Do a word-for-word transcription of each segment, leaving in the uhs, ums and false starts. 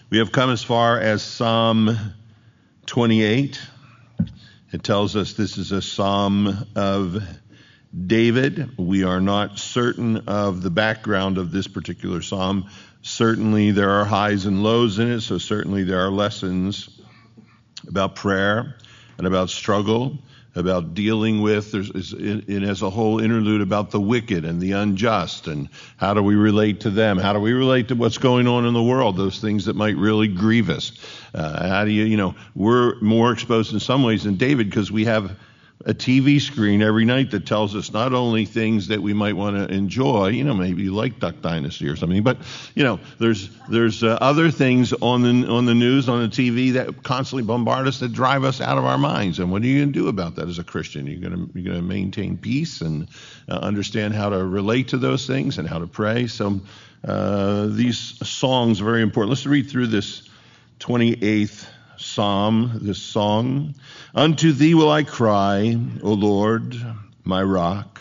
We have come as far as Psalm twenty-eight. It tells us this is a psalm of David. We are not certain of the background of this particular psalm. Certainly there are highs and lows in it, so certainly there are lessons about prayer and about struggle, about dealing with, there's, it has a whole interlude about the wicked and the unjust and how do we relate to them? How do we relate to what's going on in the world, those things that might really grieve us? Uh, how do you, you know, we're more exposed in some ways than David because we have a T V screen every night that tells us not only things that we might want to enjoy, you know, maybe you like Duck Dynasty or something, but, you know, there's there's uh, other things on the on the news, on the T V that constantly bombard us that drive us out of our minds. And what are you going to do about that as a Christian? You're going to you're going to maintain peace and uh, understand how to relate to those things and how to pray. So uh, these songs are very important. Let's read through this twenty-eighth Psalm, this song. Unto thee will I cry, O Lord, my rock.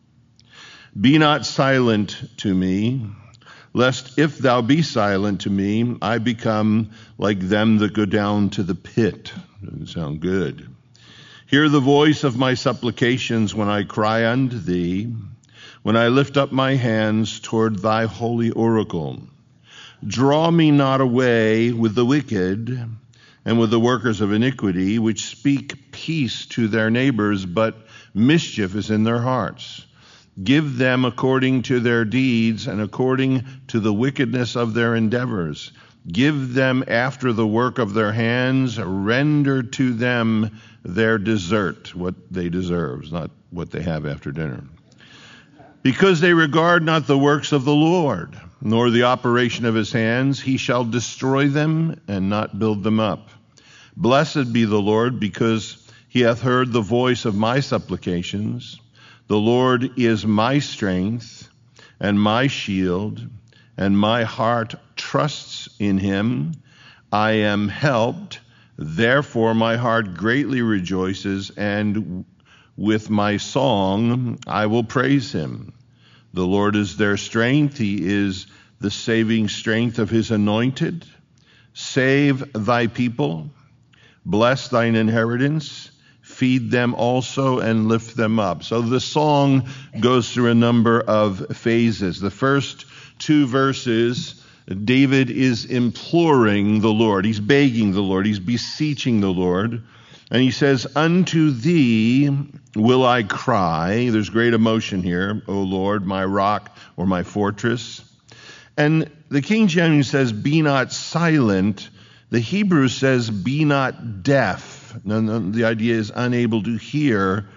Be not silent to me, lest if thou be silent to me, I become like them that go down to the pit. Doesn't sound good. Hear the voice of my supplications when I cry unto thee, when I lift up my hands toward thy holy oracle. Draw me not away with the wicked, and with the workers of iniquity, which speak peace to their neighbors, but mischief is in their hearts. Give them according to their deeds and according to the wickedness of their endeavors. Give them after the work of their hands. Render to them their desert, what they deserve, not what they have after dinner. Because they regard not the works of the Lord, nor the operation of his hands, he shall destroy them and not build them up. Blessed be the Lord, because he hath heard the voice of my supplications. The Lord is my strength and my shield, and my heart trusts in him. I am helped, therefore my heart greatly rejoices, and with my song I will praise him. The Lord is their strength. He is the saving strength of his anointed. Save thy people. Bless thine inheritance. Feed them also and lift them up. So the song goes through a number of phases. The first two verses, David is imploring the Lord. He's begging the Lord. He's beseeching the Lord. And he says, unto thee will I cry. There's great emotion here, O Lord, my rock or my fortress. And the King James says, be not silent. The Hebrew says, be not deaf. No, no, the idea is unable to hear.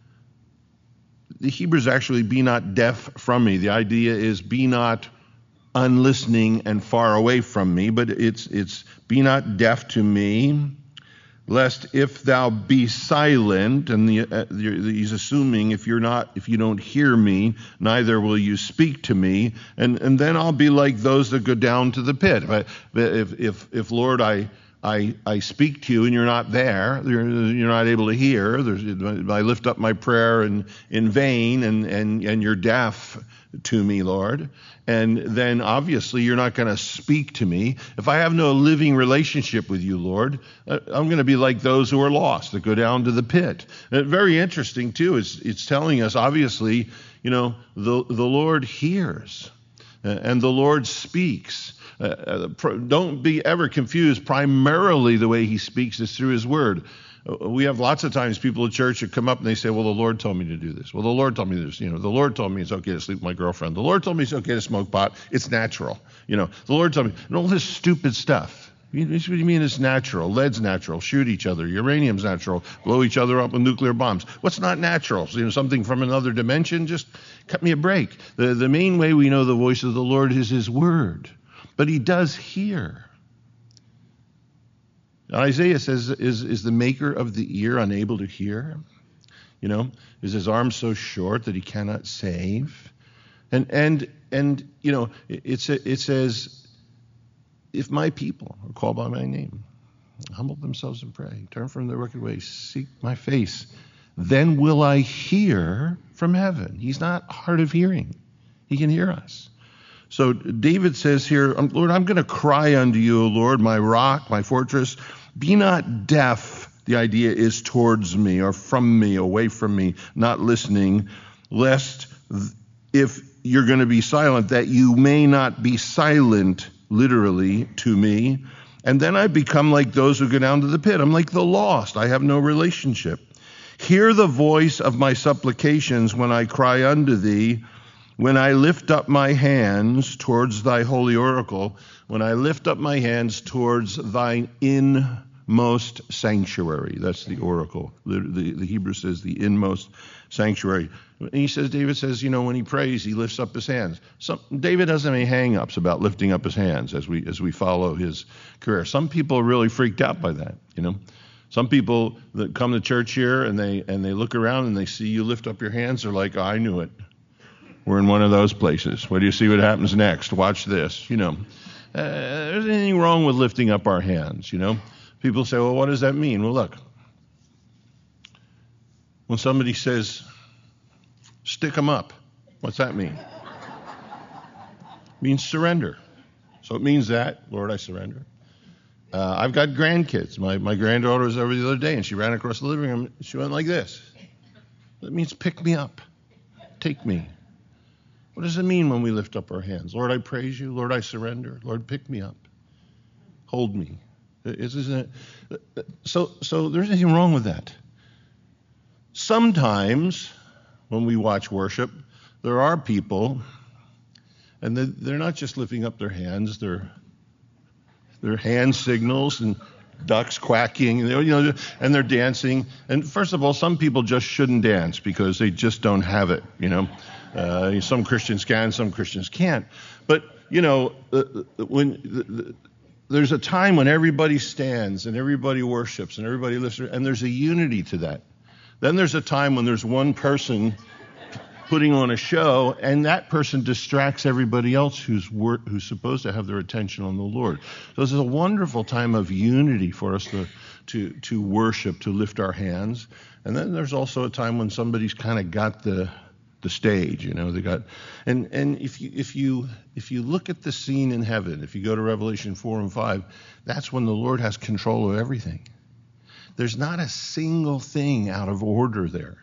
The Hebrew is actually, be not deaf from me. The idea is, be not unlistening and far away from me. But it's, it's be not deaf to me, lest if thou be silent, and the, uh, he's assuming if you're not, if you don't hear me, neither will you speak to me, and and then I'll be like those that go down to the pit. If if if, if Lord, I. I, I speak to you and you're not there, you're, you're not able to hear, There's, I lift up my prayer in, in vain and, and, and you're deaf to me, Lord. And then obviously you're not going to speak to me. If I have no living relationship with you, Lord, I'm going to be like those who are lost, that go down to the pit. And very interesting too, it's, it's telling us obviously, you know, the, the Lord hears and the Lord speaks. Uh, don't be ever confused. Primarily the way he speaks is through his word. Uh, we have lots of times people at church who come up and they say, well, the Lord told me to do this. Well, the Lord told me this. You know, the Lord told me it's okay to sleep with my girlfriend. The Lord told me it's okay to smoke pot. It's natural. You know, the Lord told me, and all this stupid stuff. What do you mean it's natural? Lead's natural. Shoot each other. Uranium's natural. Blow each other up with nuclear bombs. What's not natural? So, you know, something from another dimension? Just cut me a break. The, the main way we know the voice of the Lord is his word. But he does hear. Isaiah says, is, is the maker of the ear unable to hear? You know, is his arm so short that he cannot save? And, and, and you know, it, it says, if my people are called by my name, humble themselves and pray, turn from their wicked ways, seek my face, then will I hear from heaven. He's not hard of hearing. He can hear us. So David says here, Lord, I'm going to cry unto you, O Lord, my rock, my fortress. Be not deaf. The idea is towards me or from me, away from me, not listening, lest if you're going to be silent, that you may not be silent, literally, to me. And then I become like those who go down to the pit. I'm like the lost. I have no relationship. Hear the voice of my supplications when I cry unto thee, when I lift up my hands towards thy holy oracle, when I lift up my hands towards thine inmost sanctuary. That's the oracle. The, the, the Hebrew says the inmost sanctuary. And he says, David says, you know, when he prays, he lifts up his hands. Some, David doesn't have any hang-ups about lifting up his hands as we as we follow his career. Some people are really freaked out by that, you know. Some people that come to church here and they and they look around and they see you lift up your hands, they're like, oh, I knew it. We're in one of those places. What do you see what happens next? Watch this, you know. Uh, there's anything wrong with lifting up our hands, you know. People say, well, what does that mean? Well, look. When somebody says, stick them up, what's that mean? It means surrender. So it means that, Lord, I surrender. Uh, I've got grandkids. My, my granddaughter was over the other day, and she ran across the living room. She went like this. That means pick me up. Take me. What does it mean when we lift up our hands? Lord, I praise you. Lord, I surrender. Lord, pick me up. Hold me. Isn't it? So, so there's nothing wrong with that. Sometimes when we watch worship, there are people, and they're not just lifting up their hands, they're, they're hand signals and ducks quacking, you know, and they're dancing. And first of all, some people just shouldn't dance because they just don't have it, you know. Uh, some Christians can, some Christians can't. But, you know, uh, when the, the, there's a time when everybody stands and everybody worships and everybody lifts, and there's a unity to that. Then there's a time when there's one person putting on a show, and that person distracts everybody else who's wor- who's supposed to have their attention on the Lord. So this is a wonderful time of unity for us to to to worship, to lift our hands. And then there's also a time when somebody's kind of got the the stage, you know, they got, and and if you if you if you look at the scene in heaven, if you go to Revelation four and five, that's when the Lord has control of everything. There's not a single thing out of order there.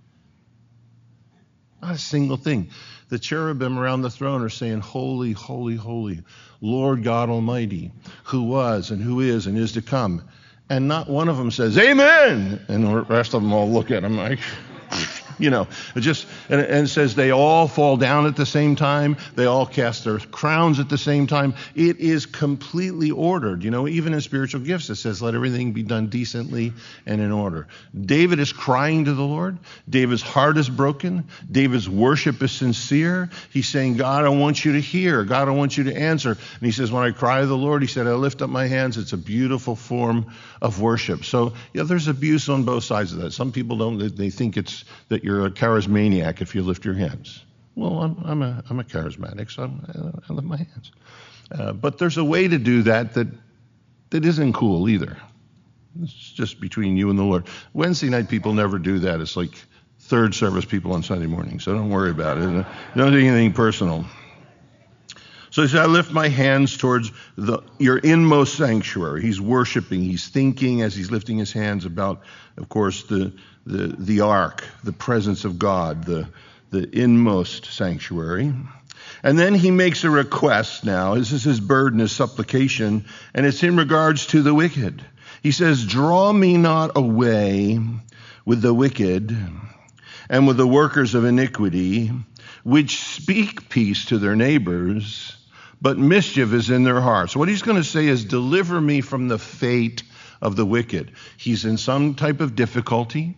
Not a single thing. The cherubim around the throne are saying, holy, holy, holy, Lord God Almighty, who was and who is and is to come. And not one of them says, amen. And the rest of them all look at him like, you know, it just, and, and it says they all fall down at the same time. They all cast their crowns at the same time. It is completely ordered. You know, even in spiritual gifts, it says, let everything be done decently and in order. David is crying to the Lord. David's heart is broken. David's worship is sincere. He's saying, God, I want you to hear. God, I want you to answer. And he says, when I cry to the Lord, he said, I lift up my hands. It's a beautiful form of worship. So, yeah, there's abuse on both sides of that. Some people don't, they, they think it's that you're a charismaniac if you lift your hands. Well, I'm, I'm a I'm a charismatic, so I'm, I lift my hands. Uh, but there's a way to do that that that isn't cool either. It's just between you and the Lord. Wednesday night people never do that. It's like third service people on Sunday morning, so don't worry about it. Don't do anything personal. So he said, I lift my hands towards the, your inmost sanctuary. He's worshiping. He's thinking as he's lifting his hands about, of course, the the the ark, the presence of God, the the inmost sanctuary. And then he makes a request now. This is his burden, his supplication, and it's in regards to the wicked. He says, draw me not away with the wicked and with the workers of iniquity, which speak peace to their neighbors, but mischief is in their hearts. What he's going to say is, deliver me from the fate of the wicked. He's in some type of difficulty.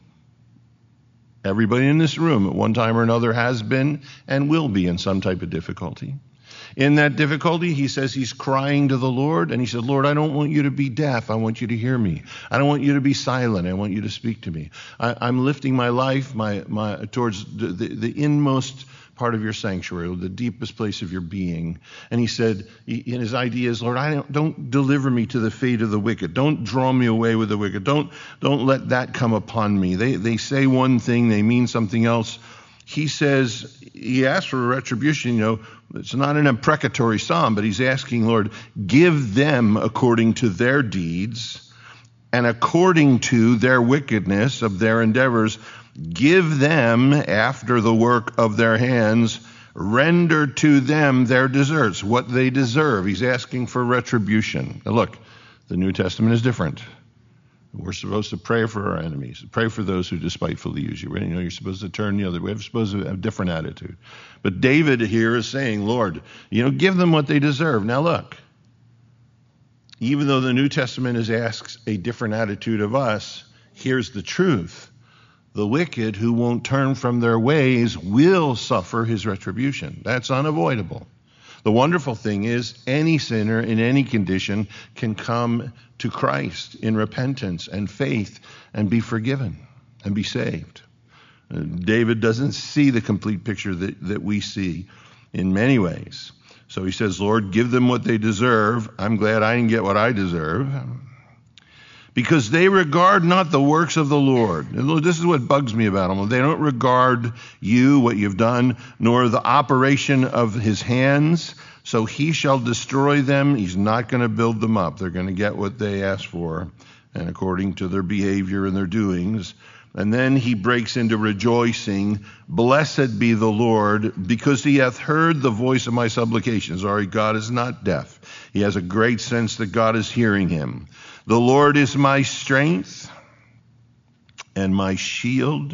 Everybody in this room at one time or another has been and will be in some type of difficulty. In that difficulty, he says he's crying to the Lord, and he said, Lord, I don't want you to be deaf. I want you to hear me. I don't want you to be silent. I want you to speak to me. I, I'm lifting my life my, my towards the, the, the inmost part of your sanctuary, the deepest place of your being. And he said, in his idea is, Lord, I don't, don't deliver me to the fate of the wicked. Don't draw me away with the wicked. Don't, don't let that come upon me. They, they say one thing, they mean something else. he says, he asks for a retribution. You know, it's not an imprecatory psalm, but he's asking, Lord, give them according to their deeds and according to their wickedness of their endeavors. Give them after the work of their hands. Render to them their deserts, what they deserve. He's asking for retribution. Now look, the New Testament is different. We're supposed to pray for our enemies, pray for those who despitefully use you. You know, you're supposed to turn the other way. We're supposed to have a different attitude. But David here is saying, Lord, you know, give them what they deserve. Now look, even though the New Testament is asks a different attitude of us, here's the truth. The wicked who won't turn from their ways will suffer his retribution. That's unavoidable. The wonderful thing is any sinner in any condition can come to Christ in repentance and faith and be forgiven and be saved. Uh, David doesn't see the complete picture that, that we see in many ways. So he says, Lord, give them what they deserve. I'm glad I didn't get what I deserve. Because they regard not the works of the Lord. This is what bugs me about them. They don't regard you, what you've done, nor the operation of his hands. So he shall destroy them. He's not going to build them up. They're going to get what they ask for, and according to their behavior and their doings. And then he breaks into rejoicing. Blessed be the Lord, because he hath heard the voice of my supplications. Sorry, God is not deaf. He has a great sense that God is hearing him. The Lord is my strength and my shield.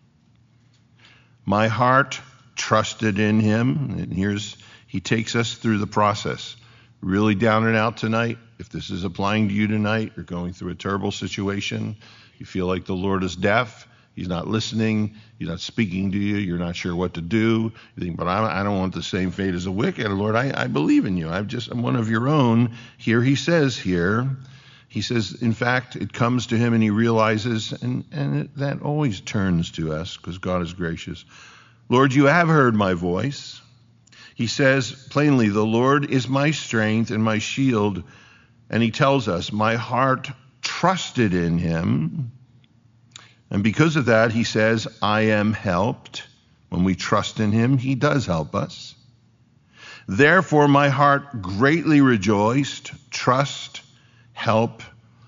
My heart trusted in him. And here's, he takes us through the process. Really down and out tonight. If this is applying to you tonight, you're going through a terrible situation. You feel like the Lord is deaf. He's not listening. He's not speaking to you. You're not sure what to do. You think, but I, I don't want the same fate as a wicked. Lord, I, I believe in you. I'm just, I'm one of your own. Here he says here, he says, in fact, it comes to him and he realizes, and, and it, that always turns to us because God is gracious. Lord, you have heard my voice. He says plainly, the Lord is my strength and my shield. And he tells us, my heart trusted in him. And because of that, he says, I am helped. When we trust in him, he does help us. Therefore, my heart greatly rejoiced. Trust, help,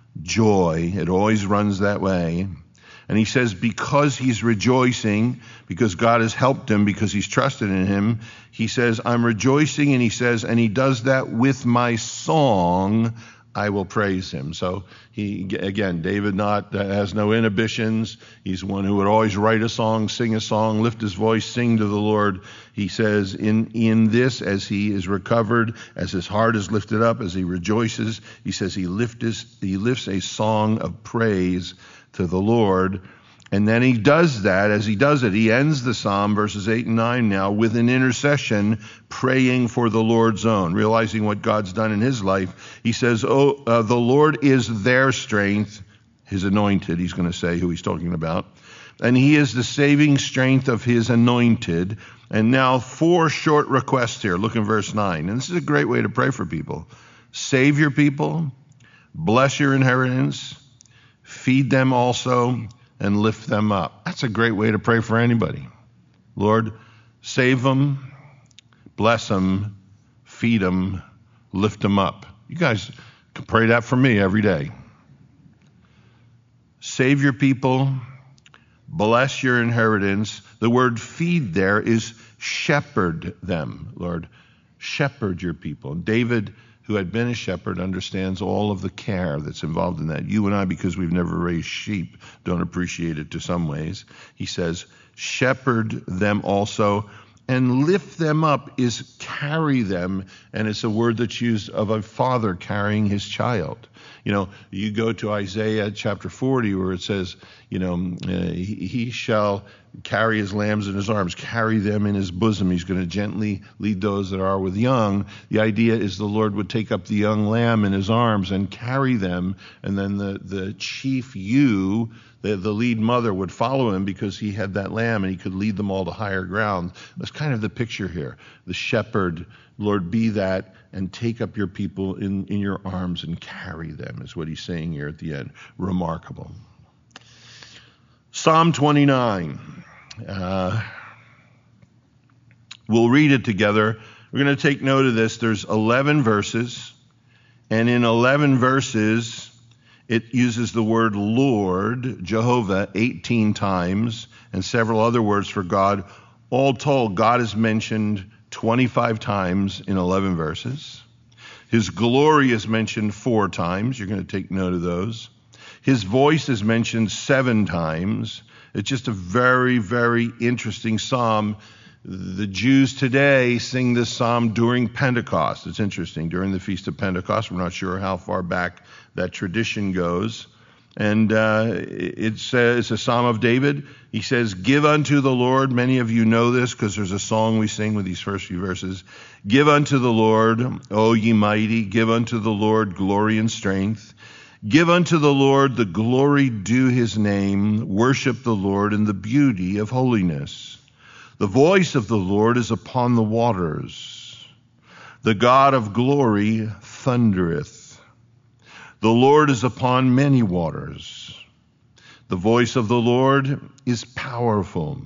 joy. It always runs that way. And he says, because he's rejoicing, because God has helped him, because he's trusted in him, he says, I'm rejoicing. And he says, and he does that with my song, I will praise him. So he, again, David not uh, has no inhibitions. He's one who would always write a song, sing a song, lift his voice, sing to the Lord. He says, in, in this, as he is recovered, as his heart is lifted up, as he rejoices, he says he lifts, he lifts a song of praise to the Lord. And then he does that. As he does it, he ends the psalm, verses eight and nine now, with an intercession, praying for the Lord's own, realizing what God's done in his life. He says, oh, uh, the Lord is their strength, his anointed, he's going to say who he's talking about. And he is the saving strength of his anointed. And now four short requests here. Look in verse nine. And this is a great way to pray for people. Save your people, bless your inheritance, feed them also, and lift them up. That's a great way to pray for anybody. Lord, save them, bless them, feed them, lift them up. You guys can pray that for me every day. Save your people, bless your inheritance. The word feed there is shepherd them, Lord. Shepherd your people. David, who had been a shepherd, understands all of the care that's involved in that. You and I, because we've never raised sheep, don't appreciate it to some ways. He says, shepherd them also, and lift them up is carry them, and it's a word that's used of a father carrying his child. You know, you go to Isaiah chapter forty where it says, you know, uh, he, he shall carry his lambs in his arms, carry them in his bosom. He's going to gently lead those that are with young. The idea is the Lord would take up the young lamb in his arms and carry them, and then the, the chief ewe, the, the lead mother, would follow him because he had that lamb and he could lead them all to higher ground. That's kind of the picture here. The shepherd, Lord, be that, and take up your people in, in your arms and carry them, is what he's saying here at the end. Remarkable. Psalm twenty-nine. Uh, We'll read it together. We're going to take note of this. There's eleven verses, and in eleven verses, it uses the word Lord, Jehovah, eighteen times, and several other words for God. All told, God is mentioned twenty-five times in eleven verses. His glory is mentioned four times. You're going to take note of those. His voice is mentioned seven times. It's just a very, very interesting psalm. The Jews today sing this psalm during Pentecost. It's interesting, during the Feast of Pentecost. We're not sure how far back that tradition goes. And uh, it says, a psalm of David. He says, give unto the Lord. Many of you know this because there's a song we sing with these first few verses. Give unto the Lord, O ye mighty. Give unto the Lord glory and strength. Give unto the Lord the glory due his name. Worship the Lord in the beauty of holiness. The voice of the Lord is upon the waters. The God of glory thundereth. The Lord is upon many waters. The voice of the Lord is powerful.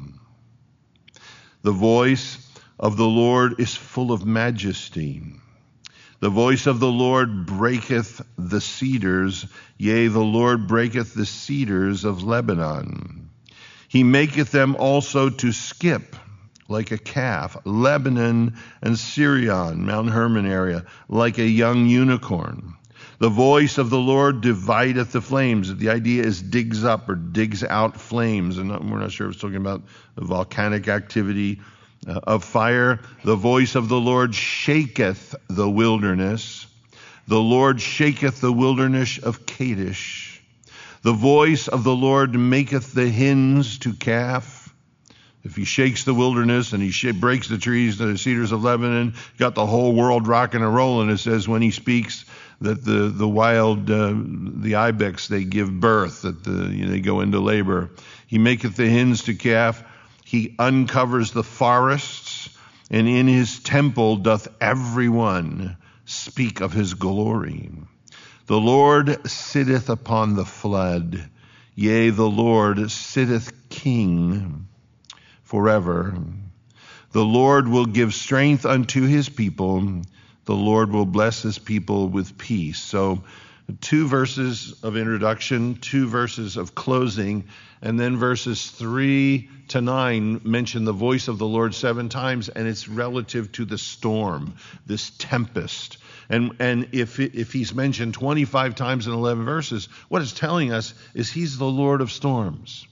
The voice of the Lord is full of majesty. The voice of the Lord breaketh the cedars. Yea, the Lord breaketh the cedars of Lebanon. He maketh them also to skip like a calf. Lebanon and Sirion, Mount Hermon area, like a young unicorn. The voice of the Lord divideth the flames. The idea is digs up or digs out flames. And we're not sure if it's talking about the volcanic activity uh, of fire. The voice of the Lord shaketh the wilderness. The Lord shaketh the wilderness of Kadesh. The voice of the Lord maketh the hinds to calf. If he shakes the wilderness and he sh- breaks the trees, the cedars of Lebanon, got the whole world rocking and rolling. It says when he speaks that the the wild, uh, the ibex, they give birth, that the you know, they go into labor. He maketh the hinds to calf. He uncovers the forests, and in his temple doth everyone speak of his glory. The Lord sitteth upon the flood. Yea, the Lord sitteth king forever. The Lord will give strength unto his people. The Lord will bless his people with peace. So two verses of introduction, two verses of closing, and then verses three to nine mention the voice of the Lord seven times, and it's relative to the storm, this tempest. And and if if he's mentioned twenty-five times in eleven verses, what it's telling us is he's the Lord of storms,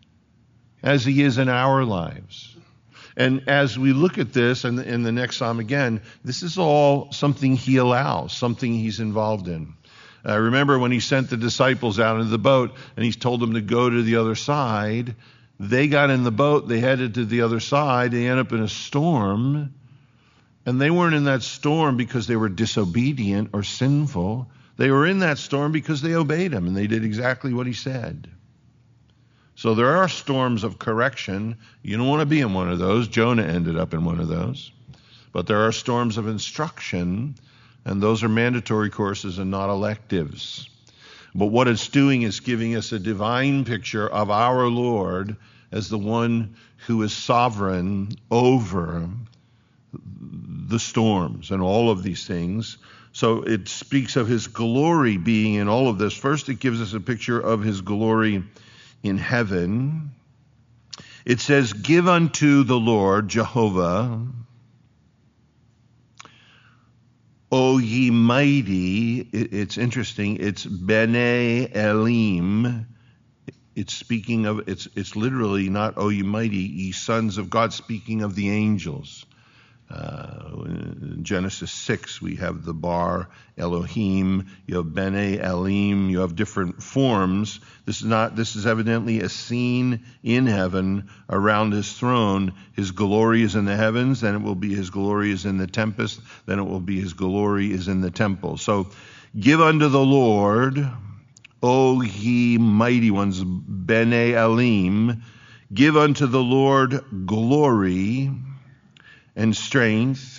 as he is in our lives. And as we look at this and in, in the next psalm again, this is all something he allows, something he's involved in. Uh, remember when he sent the disciples out into the boat and he told them to go to the other side, they got in the boat, they headed to the other side, they ended up in a storm, and they weren't in that storm because they were disobedient or sinful. They were in that storm because they obeyed him and they did exactly what he said. So there are storms of correction. You don't want to be in one of those. Jonah ended up in one of those. But there are storms of instruction, and those are mandatory courses and not electives. But what it's doing is giving us a divine picture of our Lord as the one who is sovereign over the storms and all of these things. So it speaks of his glory being in all of this. First, it gives us a picture of his glory in heaven. It says, give unto the Lord, Jehovah, O ye mighty. It's interesting. It's Bene Elim. It's speaking of, it's it's literally not, O ye mighty, ye sons of God, speaking of the angels. Uh, in Genesis six, we have the Bar Elohim, you have Bene Elim, you have different forms. This is not, this is evidently a scene in heaven around his throne. His glory is in the heavens, then it will be his glory is in the tempest, then it will be his glory is in the temple. So, give unto the Lord, O ye mighty ones, Bene Elim, give unto the Lord glory and strength.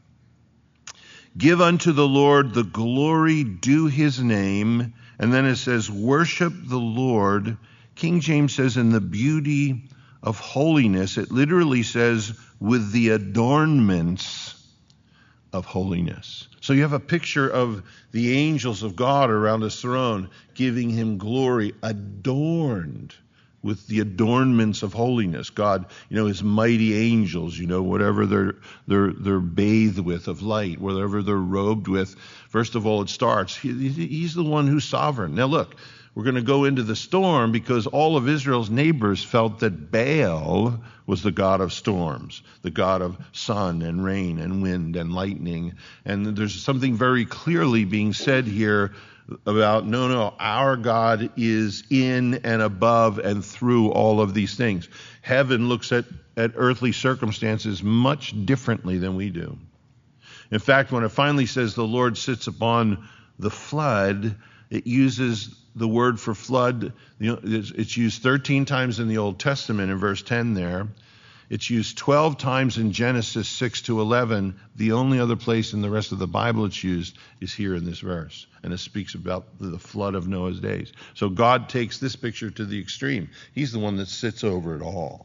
Give unto the Lord the glory due his name. And then it says, worship the Lord. King James says, in the beauty of holiness. It literally says, with the adornments of holiness. So you have a picture of the angels of God around his throne, giving him glory, adorned with the adornments of holiness. God, you know, his mighty angels, you know, whatever they're they're they're bathed with of light, whatever they're robed with. First of all, it starts. He, he's the one who's sovereign. Now look, we're going to go into the storm because all of Israel's neighbors felt that Baal was the god of storms, the god of sun and rain and wind and lightning. And there's something very clearly being said here about, no, no, our God is in and above and through all of these things. Heaven looks at, at earthly circumstances much differently than we do. In fact, when it finally says the Lord sits upon the flood, it uses the word for flood. You know, it's, it's used thirteen times in the Old Testament in verse ten there. It's used twelve times in Genesis six to eleven. The only other place in the rest of the Bible it's used is here in this verse. And it speaks about the flood of Noah's days. So God takes this picture to the extreme. He's the one that sits over it all.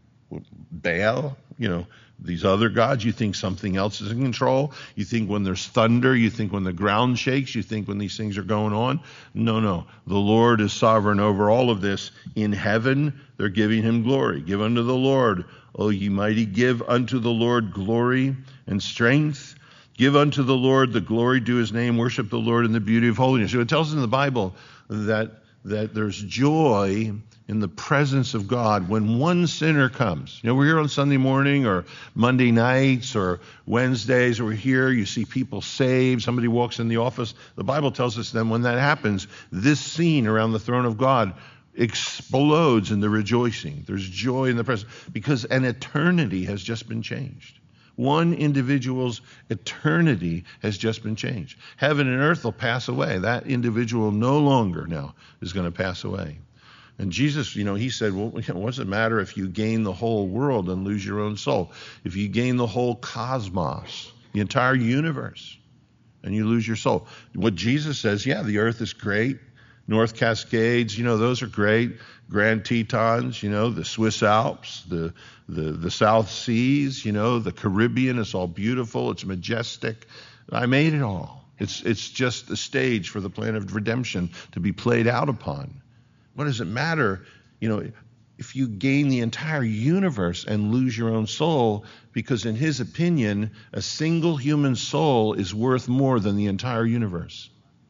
Baal, you know, these other gods, you think something else is in control. You think when there's thunder, you think when the ground shakes, you think when these things are going on. No, no. The Lord is sovereign over all of this. In heaven, they're giving him glory. Give unto the Lord, O ye mighty, give unto the Lord glory and strength. Give unto the Lord the glory due his name. Worship the Lord in the beauty of holiness. So it tells us in the Bible that, that there's joy in the presence of God when one sinner comes. You know, we're here on Sunday morning or Monday nights or Wednesdays, or we're here, you see people saved, somebody walks in the office. The Bible tells us then when that happens, this scene around the throne of God explodes in the rejoicing. There's joy in the presence because an eternity has just been changed. One individual's eternity has just been changed. Heaven and earth will pass away. That individual no longer now is going to pass away. And Jesus, you know, he said, well, what does it matter if you gain the whole world and lose your own soul? If you gain the whole cosmos, the entire universe, and you lose your soul. What Jesus says, yeah, the earth is great. North Cascades, you know, those are great. Grand Tetons, you know, the Swiss Alps, the, the, the South Seas, you know, the Caribbean, it's all beautiful. It's majestic. I made it all. It's, it's just the stage for the plan of redemption to be played out upon. What does it matter, you know, if you gain the entire universe and lose your own soul? Because in his opinion, a single human soul is worth more than the entire universe.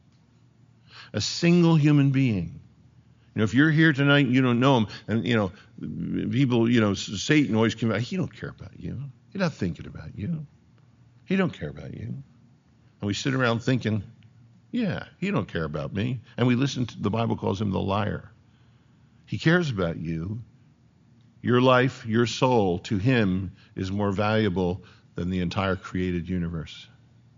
A single human being. You know, if you're here tonight and you don't know him, and, you know, people, you know, Satan always comes out, he don't care about you. He's not thinking about you. He don't care about you. And we sit around thinking, yeah, he don't care about me. And we listen to, the Bible calls him the liar. He cares about you. Your life, your soul, to him is more valuable than the entire created universe.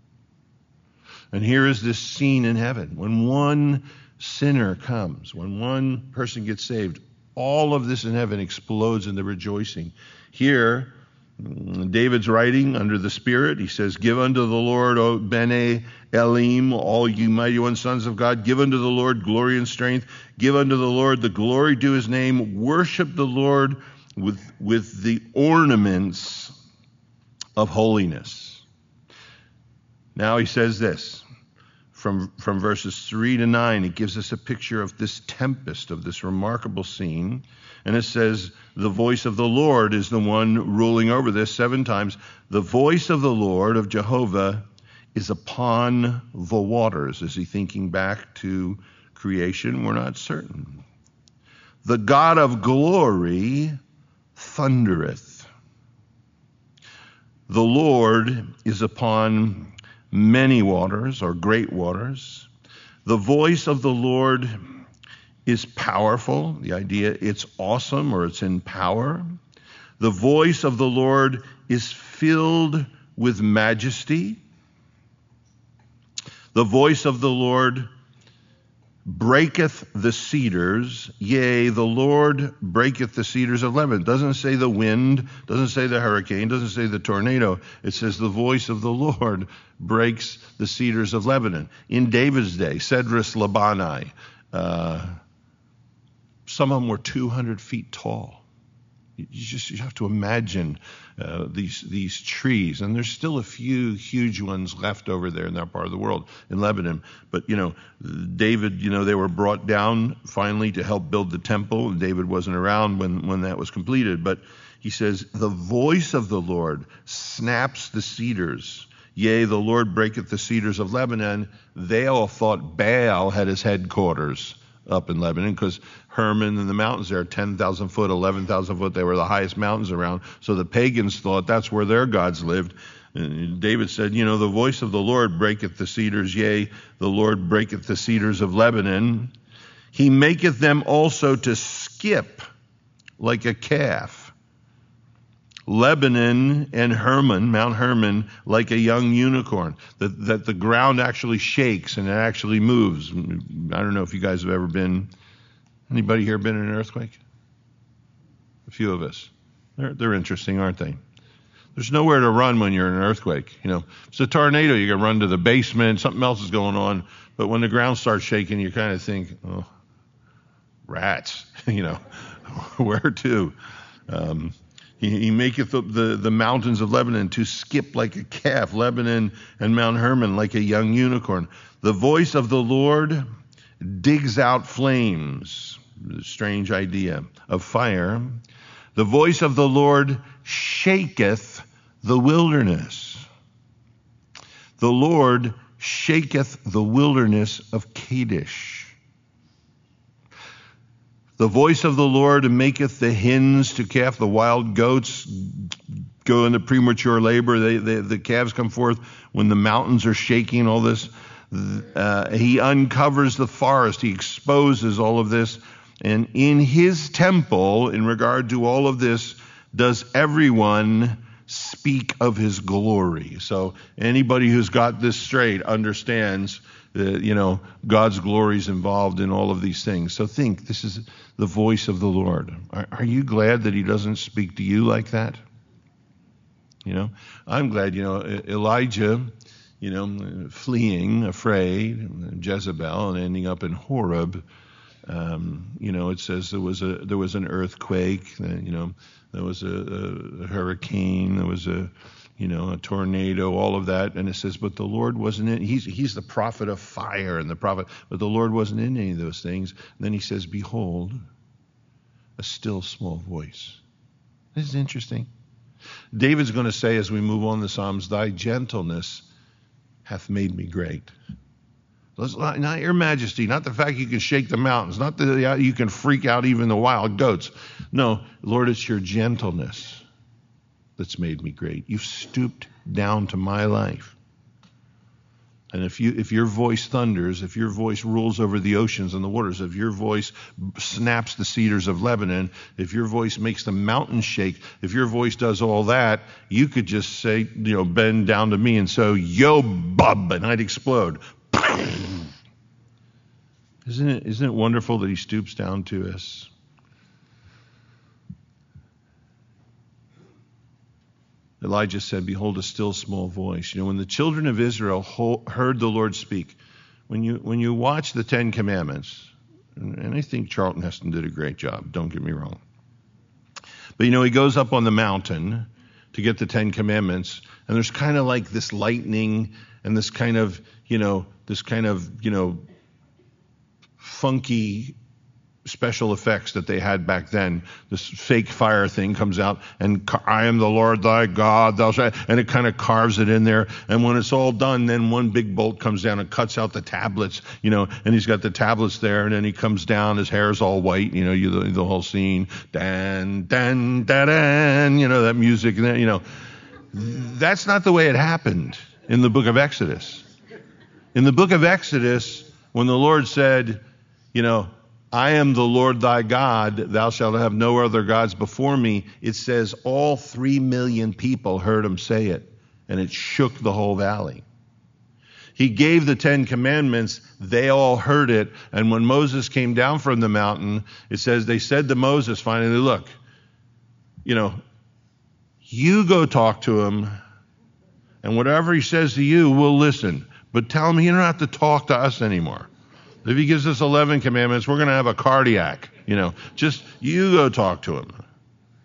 And here is this scene in heaven. When one sinner comes, when one person gets saved, all of this in heaven explodes in the rejoicing. Here, David's writing under the Spirit. He says, give unto the Lord, O Bene Elim, all you mighty ones, sons of God. Give unto the Lord glory and strength. Give unto the Lord the glory due his name. Worship the Lord with, with the ornaments of holiness. Now he says this. From, from verses three to nine, it gives us a picture of this tempest, of this remarkable scene. And it says, the voice of the Lord is the one ruling over this seven times. The voice of the Lord, of Jehovah, is upon the waters. Is he thinking back to creation? We're not certain. The God of glory thundereth. The Lord is upon many waters, or great waters. The voice of the Lord is powerful. The idea, it's awesome, or it's in power. The voice of the Lord is filled with majesty. The voice of the Lord breaketh the cedars. Yea, the Lord breaketh the cedars of Lebanon. Doesn't say the wind, doesn't say the hurricane, doesn't say the tornado. It says the voice of the Lord breaks the cedars of Lebanon. In David's day, Cedrus Labani, uh, some of them were two hundred feet tall. You just you have to imagine uh, these these trees, and there's still a few huge ones left over there in that part of the world, in Lebanon. But you know, David, you know, they were brought down finally to help build the temple. David wasn't around when when that was completed, but he says, "The voice of the Lord snaps the cedars. Yea, the Lord breaketh the cedars of Lebanon." They all thought Baal had his headquarters up in Lebanon, because Hermon and the mountains there are ten thousand foot, eleven thousand foot. They were the highest mountains around. So the pagans thought that's where their gods lived. And David said, you know, the voice of the Lord breaketh the cedars. Yea, the Lord breaketh the cedars of Lebanon. He maketh them also to skip like a calf. Lebanon and Hermon, Mount Hermon, like a young unicorn, that, that the ground actually shakes and it actually moves. I don't know if you guys have ever been, anybody here been in an earthquake? A few of us. They're, they're interesting, aren't they? There's nowhere to run when you're in an earthquake. You know, it's a tornado, you can run to the basement, something else is going on. But when the ground starts shaking, you kind of think, oh, rats, you know, where to? Um, He, he maketh the, the, the mountains of Lebanon to skip like a calf, Lebanon and Mount Hermon like a young unicorn. The voice of the Lord digs out flames, strange idea, of fire. The voice of the Lord shaketh the wilderness. The Lord shaketh the wilderness of Kadesh. The voice of the Lord maketh the hens to calve. The wild goats go into premature labor. They, they, the calves come forth when the mountains are shaking, all this. Uh, he uncovers the forest. He exposes all of this. And in his temple, in regard to all of this, does everyone speak of his glory. So anybody who's got this straight understands that, you know, God's glory is involved in all of these things. So think, this is the voice of the Lord. Are, are you glad that he doesn't speak to you like that? You know, I'm glad, you know, Elijah, you know, fleeing, afraid, Jezebel, and ending up in Horeb. Um, you know, it says there was a there was an earthquake, you know, there was a, a hurricane, there was a, you know, a tornado, all of that. And it says, but the Lord wasn't in, he's, he's the prophet of fire and the prophet, but the Lord wasn't in any of those things. And then he says, behold, a still small voice. This is interesting. David's going to say, as we move on the Psalms, thy gentleness hath made me great. Not your majesty, not the fact you can shake the mountains, not that you can freak out even the wild goats. No, Lord, it's your gentleness that's made me great. You've stooped down to my life. And if you, if your voice thunders, if your voice rules over the oceans and the waters, if your voice snaps the cedars of Lebanon, if your voice makes the mountains shake, if your voice does all that, you could just say, you know, bend down to me and so, yo, bub, and I'd explode. Isn't it, isn't it wonderful that he stoops down to us? Elijah said, behold, a still small voice. You know, when the children of Israel heard the Lord speak, when you when you watch the Ten Commandments, and I think Charlton Heston did a great job, don't get me wrong. But, you know, he goes up on the mountain to get the Ten Commandments, and there's kind of like this lightning and this kind of, you know, this kind of, you know, funky special effects that they had back then. This fake fire thing comes out, and I am the Lord thy God, thou shalt, and it kind of carves it in there. And when it's all done, then one big bolt comes down and cuts out the tablets, you know, and he's got the tablets there, and then he comes down, his hair's all white, you know, you the, the whole scene, dan, dan, dan, dan, you know, that music, you know. That's not the way it happened in the book of Exodus. In the book of Exodus, when the Lord said, you know, I am the Lord thy God, thou shalt have no other gods before me, it says all three million people heard him say it, and it shook the whole valley. He gave the Ten Commandments, they all heard it, and when Moses came down from the mountain, it says they said to Moses finally, look, you know, you go talk to him, and whatever he says to you, we'll listen. But tell him you don't have to talk to us anymore. If he gives us eleven commandments, we're going to have a cardiac, you know. Just you go talk to him.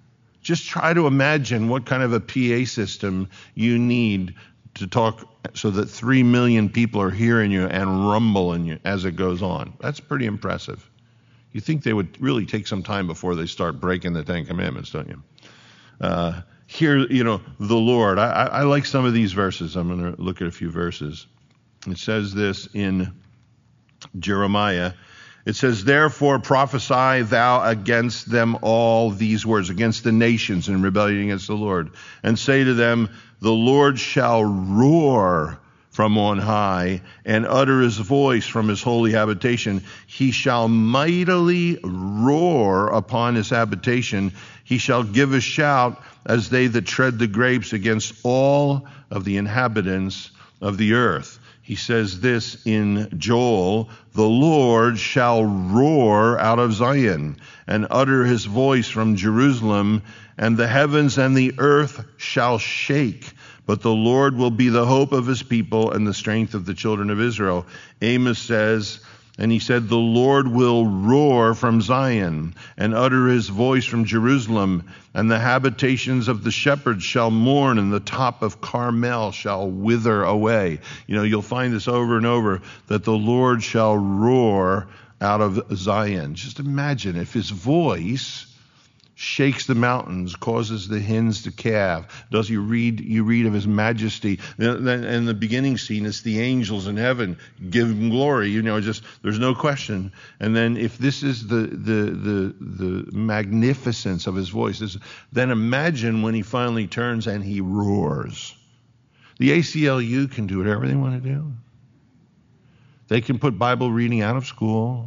Just try to imagine what kind of a P A system you need to talk so that three million people are hearing you and rumbling you as it goes on. That's pretty impressive. You think they would really take some time before they start breaking the Ten Commandments, don't you? Uh, here, you know, the Lord. I, I, I like some of these verses. I'm going to look at a few verses. It says this in Jeremiah. It says, therefore prophesy thou against them all these words, against the nations in rebellion against the Lord, and say to them, the Lord shall roar from on high and utter his voice from his holy habitation. He shall mightily roar upon his habitation. He shall give a shout as they that tread the grapes against all of the inhabitants of the earth. He says this in Joel, the Lord shall roar out of Zion and utter his voice from Jerusalem, and the heavens and the earth shall shake. But the Lord will be the hope of his people and the strength of the children of Israel. Amos says, and he said, the Lord will roar from Zion and utter his voice from Jerusalem, and the habitations of the shepherds shall mourn, and the top of Carmel shall wither away. You know, you'll find this over and over, that the Lord shall roar out of Zion. Just imagine if his voice shakes the mountains, causes the hens to calve. Does you read you read of his majesty? In the beginning scene, it's the angels in heaven give him glory. You know, just there's no question. And then if this is the the the the magnificence of his voice, this, then imagine when he finally turns and he roars. The A C L U can do whatever they want to do. They can put Bible reading out of school.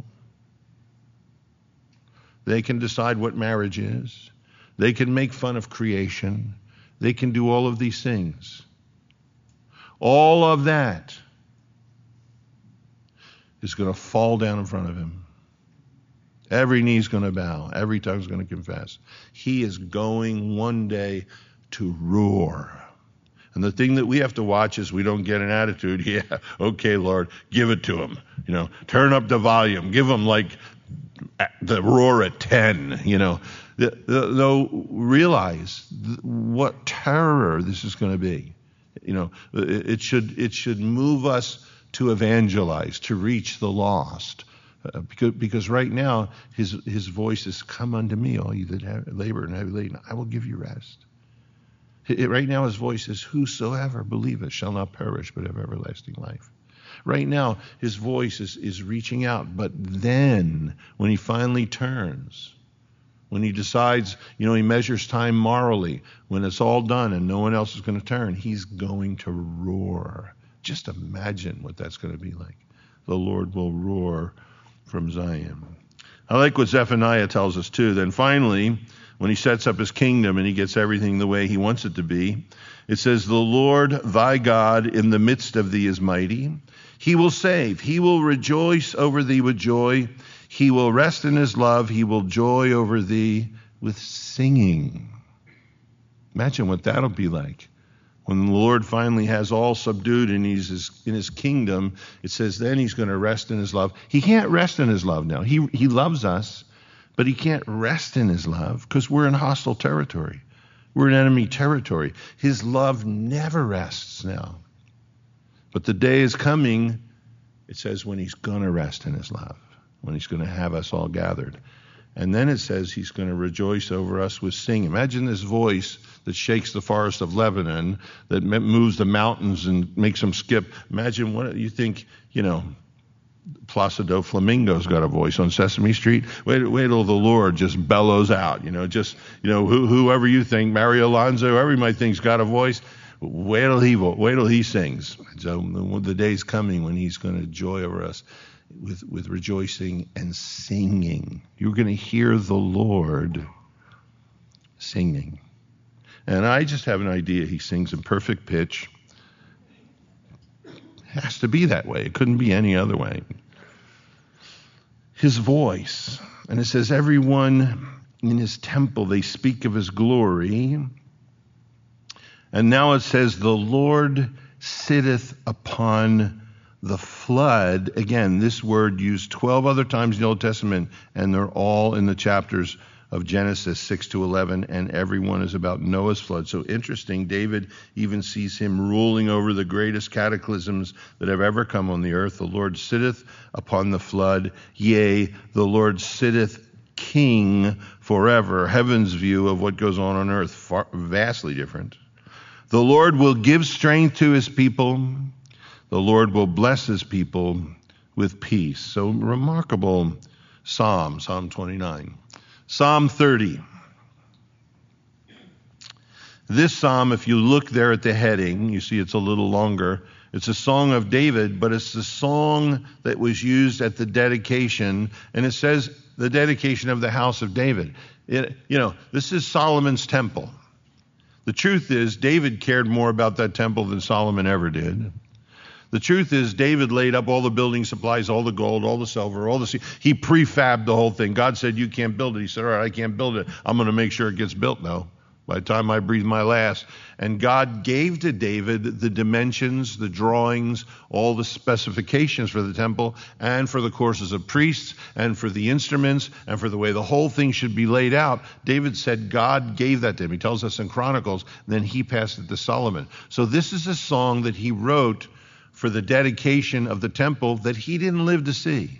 They can decide what marriage is. They can make fun of creation. They can do all of these things. All of that is going to fall down in front of him. Every knee's going to bow. Every tongue's going to confess. He is going one day to roar. And the thing that we have to watch is we don't get an attitude, yeah, okay, Lord, give it to him. You know, turn up the volume. Give him like the roar at ten, you know. Though realize what terror this is going to be. You know, it should it should move us to evangelize, to reach the lost, uh, because because right now his his voice is, "Come unto me, all you that have labor and heavy laden, I will give you rest." It, right now his voice is, "Whosoever believeth shall not perish but have everlasting life." Right now, his voice is, is reaching out. But then, when he finally turns, when he decides, you know, he measures time morally, when it's all done and no one else is going to turn, he's going to roar. Just imagine what that's going to be like. The Lord will roar from Zion. I like what Zephaniah tells us, too. Then finally, when he sets up his kingdom and he gets everything the way he wants it to be, it says, the Lord thy God in the midst of thee is mighty. He will save. He will rejoice over thee with joy. He will rest in his love. He will joy over thee with singing. Imagine what that'll be like. When the Lord finally has all subdued and he's in his kingdom, it says then he's going to rest in his love. He can't rest in his love now. He, he loves us, but he can't rest in his love because we're in hostile territory. We're in enemy territory. His love never rests now. But the day is coming, it says, when he's going to rest in his love, when he's going to have us all gathered. And then it says he's going to rejoice over us with singing. Imagine this voice that shakes the forest of Lebanon, that moves the mountains and makes them skip. Imagine what you think, you know, Placido Flamingo's got a voice on Sesame Street. Wait, wait till the Lord just bellows out, you know, just, you know, who, whoever you think, Mario Alonso, whoever you might think's got a voice. Wait till he wait till he sings. So the day's coming when he's going to joy over us with with rejoicing and singing. You're going to hear the Lord singing, and I just have an idea. He sings in perfect pitch. It has to be that way. It couldn't be any other way. His voice, and it says, everyone in his temple they speak of his glory. And now it says, the Lord sitteth upon the flood. Again, this word used twelve other times in the Old Testament, and they're all in the chapters of Genesis six to eleven, and every one is about Noah's flood. So interesting, David even sees him ruling over the greatest cataclysms that have ever come on the earth. The Lord sitteth upon the flood, yea, the Lord sitteth king forever. Heaven's view of what goes on on earth, far, vastly different. The Lord will give strength to his people. The Lord will bless his people with peace. So remarkable psalm, Psalm twenty-nine. Psalm thirty. This psalm, if you look there at the heading, you see it's a little longer. It's a song of David, but it's the song that was used at the dedication, and it says the dedication of the house of David. It, you know, this is Solomon's temple. The truth is, David cared more about that temple than Solomon ever did. The truth is, David laid up all the building supplies, all the gold, all the silver, all the... He prefabbed the whole thing. God said, you can't build it. He said, all right, I can't build it. I'm going to make sure it gets built now, by the time I breathe my last. And God gave to David the dimensions, the drawings, all the specifications for the temple, and for the courses of priests, and for the instruments, and for the way the whole thing should be laid out. David said God gave that to him. He tells us in Chronicles, and then he passed it to Solomon. So this is a song that he wrote for the dedication of the temple that he didn't live to see.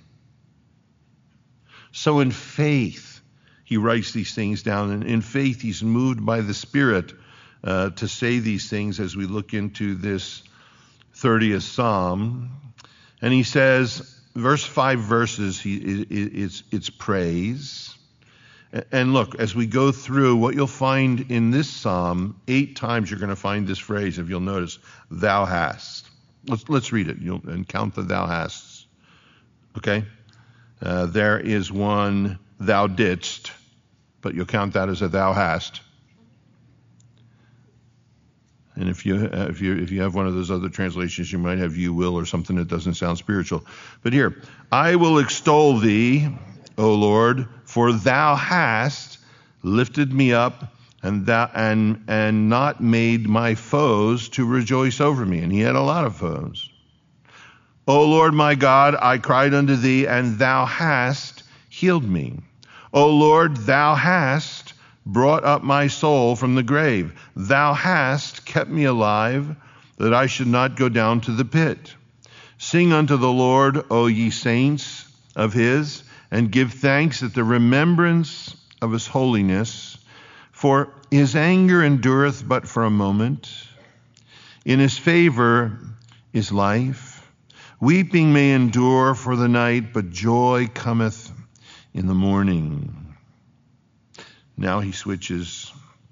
So in faith, he writes these things down, and in faith, he's moved by the Spirit uh, to say these things as we look into this thirtieth Psalm. And he says, verse five verses, he, it, it's, it's praise. And look, as we go through, what you'll find in this Psalm, eight times you're going to find this phrase, if you'll notice, thou hast. Let's, let's read it you'll, and count the thou hasts. Okay? Uh, there is one thou didst, but you'll count that as a thou hast. And if you uh, if you if you have one of those other translations, you might have you will or something that doesn't sound spiritual. But here, I will extol thee, O Lord, for thou hast lifted me up and thou and and not made my foes to rejoice over me. And he had a lot of foes. O Lord my God, I cried unto thee, and thou hast healed me. O Lord, thou hast brought up my soul from the grave. Thou hast kept me alive, that I should not go down to the pit. Sing unto the Lord, O ye saints of his, and give thanks at the remembrance of his holiness. For his anger endureth but for a moment. In his favor is life. Weeping may endure for the night, but joy cometh in the morning. Now he switches.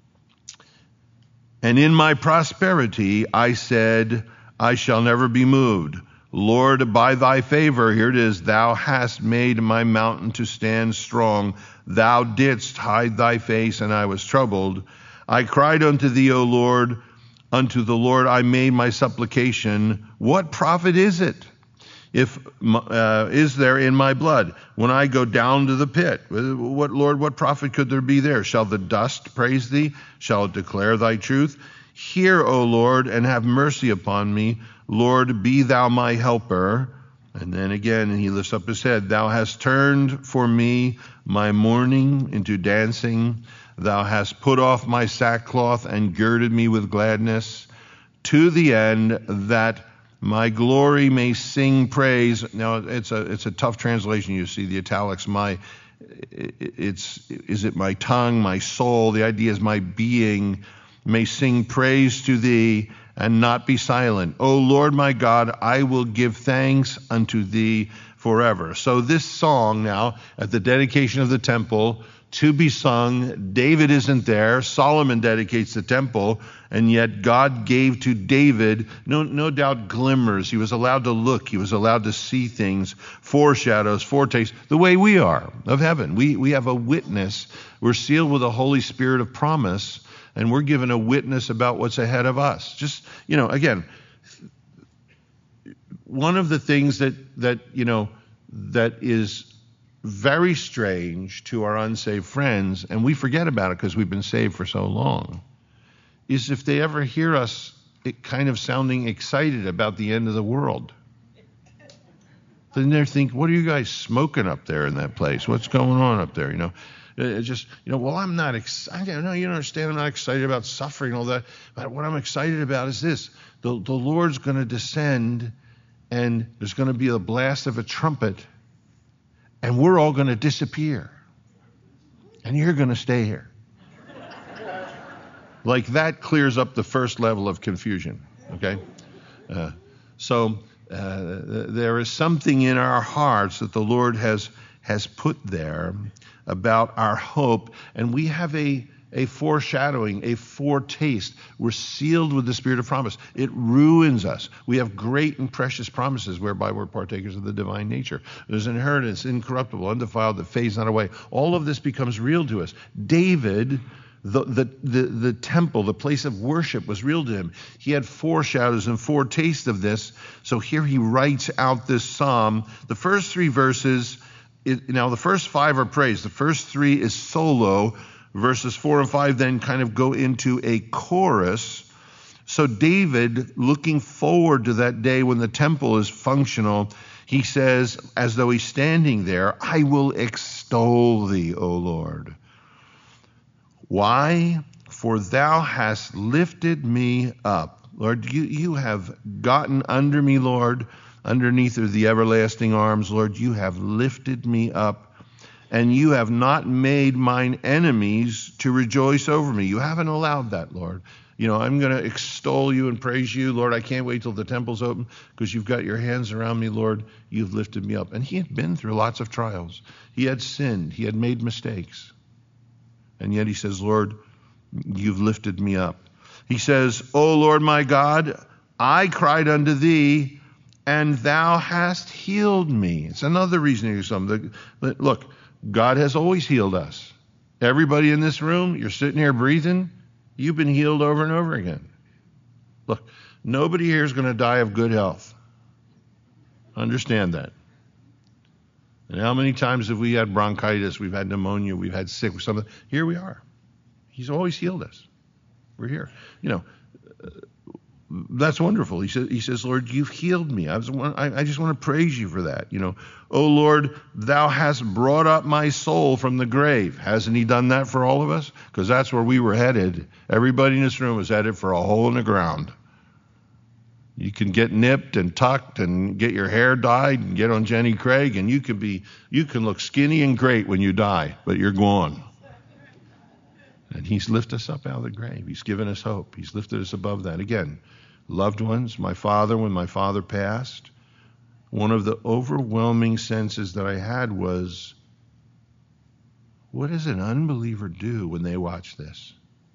And in my prosperity I said, I shall never be moved. Lord, by thy favor, here it is, thou hast made my mountain to stand strong. Thou didst hide thy face, and I was troubled. I cried unto thee, O Lord, unto the Lord I made my supplication. What profit is it? If uh, is there in my blood when I go down to the pit? What, Lord, what profit could there be there? Shall the dust praise thee? Shall it declare thy truth? Hear, O Lord, and have mercy upon me. Lord, be thou my helper. And then again, he lifts up his head. Thou hast turned for me my mourning into dancing. Thou hast put off my sackcloth and girded me with gladness, to the end that my glory may sing praise. Now, it's a it's a tough translation. You see the italics. My, it's is it my tongue, my soul? The idea is my being may sing praise to thee and not be silent. O Lord my God, I will give thanks unto thee forever. So this song now at the dedication of the temple to be sung. David isn't there. Solomon dedicates the temple, and yet God gave to David, no, no doubt, glimmers. He was allowed to look. He was allowed to see things, foreshadows, foretastes, the way we are of heaven. We, we have a witness. We're sealed with the Holy Spirit of promise, and we're given a witness about what's ahead of us. Just, you know, again, one of the things that, that you know, that is very strange to our unsaved friends, and we forget about it because we've been saved for so long, is if they ever hear us it kind of sounding excited about the end of the world. Then they're thinking, what are you guys smoking up there in that place? What's going on up there? You know, it's just, you know, well, I'm not excited. No, you don't understand. I'm not excited about suffering and all that. But what I'm excited about is this. The, the Lord's going to descend, and there's going to be a blast of a trumpet, and we're all going to disappear. And you're going to stay here. Like that clears up the first level of confusion, okay? Uh, so uh, there is something in our hearts that the Lord has has put there about our hope, and we have a a foreshadowing, a foretaste. We're sealed with the Spirit of promise. It ruins us. We have great and precious promises whereby we're partakers of the divine nature. There's an inheritance, incorruptible, undefiled, that fades not away. All of this becomes real to us. David, the, the, the, the temple, the place of worship was real to him. He had foreshadows and foretastes of this. So here he writes out this psalm. The first three verses, it, now the first five are praise. The first three is solo. Verses four and five then kind of go into a chorus. So David, looking forward to that day when the temple is functional, he says, as though he's standing there, I will extol thee, O Lord. Why? For thou hast lifted me up. Lord, you, you have gotten under me, Lord, underneath of the everlasting arms. Lord, you have lifted me up. And you have not made mine enemies to rejoice over me. You haven't allowed that, Lord. You know, I'm going to extol you and praise you. Lord, I can't wait till the temple's open because you've got your hands around me, Lord. You've lifted me up. And he had been through lots of trials. He had sinned. He had made mistakes. And yet he says, Lord, you've lifted me up. He says, O Lord my God, I cried unto thee, and thou hast healed me. It's another reason to do something. Look, God has always healed us. Everybody in this room, you're sitting here breathing, you've been healed over and over again. Look, nobody here is going to die of good health. Understand that. And how many times have we had bronchitis, we've had pneumonia, we've had sick with something? Here we are. He's always healed us. We're here. You know, uh, that's wonderful. He says, he says, Lord, you've healed me. I, was, I, I just want to praise you for that. You know, oh Lord, thou hast brought up my soul from the grave. Hasn't he done that for all of us? Because that's where we were headed. Everybody in this room was headed for a hole in the ground. You can get nipped and tucked and get your hair dyed and get on Jenny Craig, and you can be, you can look skinny and great when you die, but you're gone. And he's lifted us up out of the grave. He's given us hope. He's lifted us above that. Again, loved ones, my father, when my father passed, one of the overwhelming senses that I had was, what does an unbeliever do when they watch this?